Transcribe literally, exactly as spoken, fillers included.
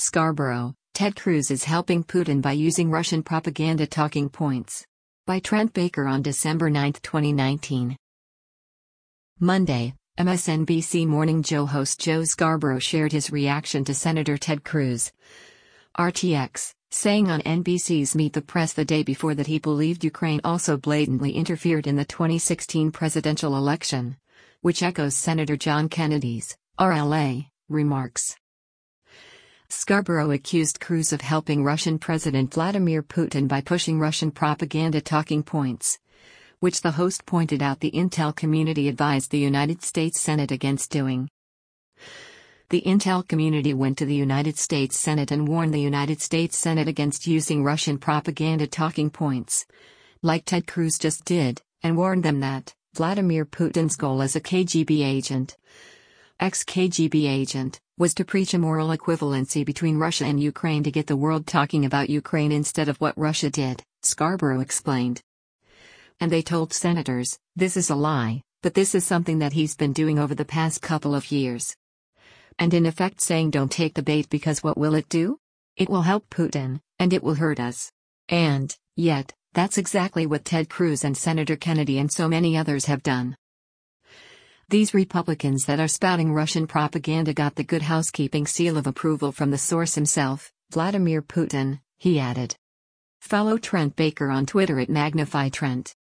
Scarborough, Ted Cruz is helping Putin by using Russian propaganda talking points. By Trent Baker on December ninth, twenty nineteen. Monday, M S N B C Morning Joe host Joe Scarborough shared his reaction to Senator Ted Cruz. R T X, saying on N B C's Meet the Press the day before that he believed Ukraine also blatantly interfered in the twenty sixteen presidential election, which echoes Senator John Kennedy's, R L A, remarks. Scarborough accused Cruz of helping Russian President Vladimir Putin by pushing Russian propaganda talking points, which the host pointed out the intel community advised the United States Senate against doing. The intel community went to the United States Senate and warned the United States Senate against using Russian propaganda talking points, like Ted Cruz just did, and warned them that Vladimir Putin's goal as a K G B agent, ex-K G B agent, was to preach a moral equivalency between Russia and Ukraine to get the world talking about Ukraine instead of what Russia did, Scarborough explained. And they told senators, this is a lie, but this is something that he's been doing over the past couple of years. And in effect saying don't take the bait because what will it do? It will help Putin, and it will hurt us. And, yet, that's exactly what Ted Cruz and Senator Kennedy and so many others have done. These Republicans that are spouting Russian propaganda got the good housekeeping seal of approval from the source himself, Vladimir Putin, he added. Follow Trent Baker on Twitter at Magnify Trent.